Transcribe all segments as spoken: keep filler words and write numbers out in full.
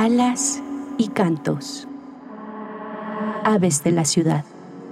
Alas y cantos. Aves de la ciudad.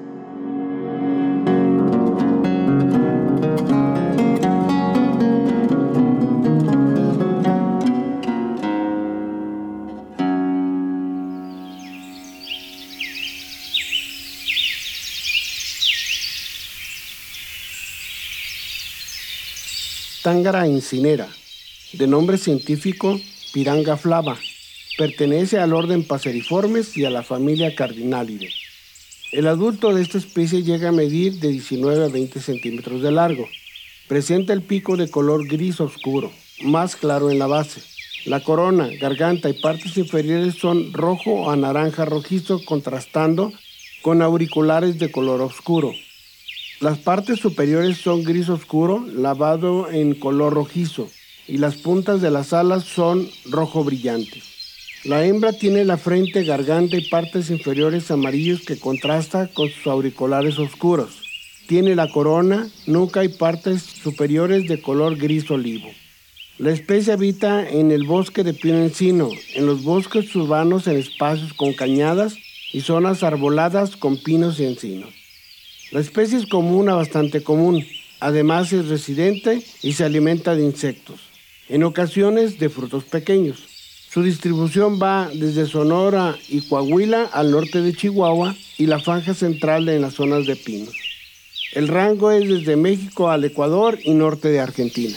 Tángara encinera, de nombre científico Piranga flava, pertenece al orden Passeriformes y a la familia Cardinalidae. El adulto de esta especie llega a medir de diecinueve a veinte centímetros de largo. Presenta el pico de color gris oscuro, más claro en la base. La corona, garganta y partes inferiores son rojo a naranja rojizo, contrastando con auriculares de color oscuro. Las partes superiores son gris oscuro, lavado en color rojizo, y las puntas de las alas son rojo brillantes. La hembra tiene la frente, garganta y partes inferiores amarillos que contrasta con sus auriculares oscuros. Tiene la corona, nuca y partes superiores de color gris olivo. La especie habita en el bosque de pino-encino, en los bosques urbanos en espacios con cañadas y zonas arboladas con pinos y encinos. La especie es común a bastante común, además es residente y se alimenta de insectos, en ocasiones de frutos pequeños. Su distribución va desde Sonora y Coahuila al norte de Chihuahua y la franja central en las zonas de pinos. El rango es desde México al Ecuador y norte de Argentina.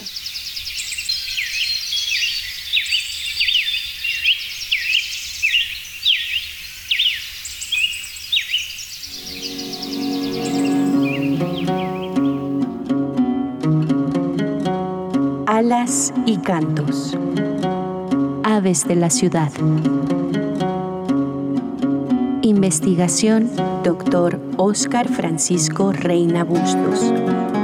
Alas y cantos. Aves de la ciudad. Investigación, doctor Óscar Francisco Reina Bustos.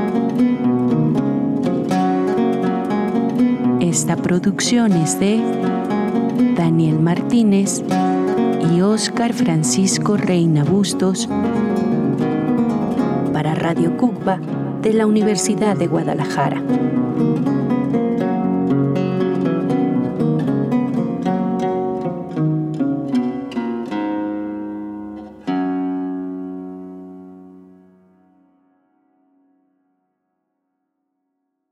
Esta producción es de Daniel Martínez y Óscar Francisco Reina Bustos para Radio Cucba de la Universidad de Guadalajara.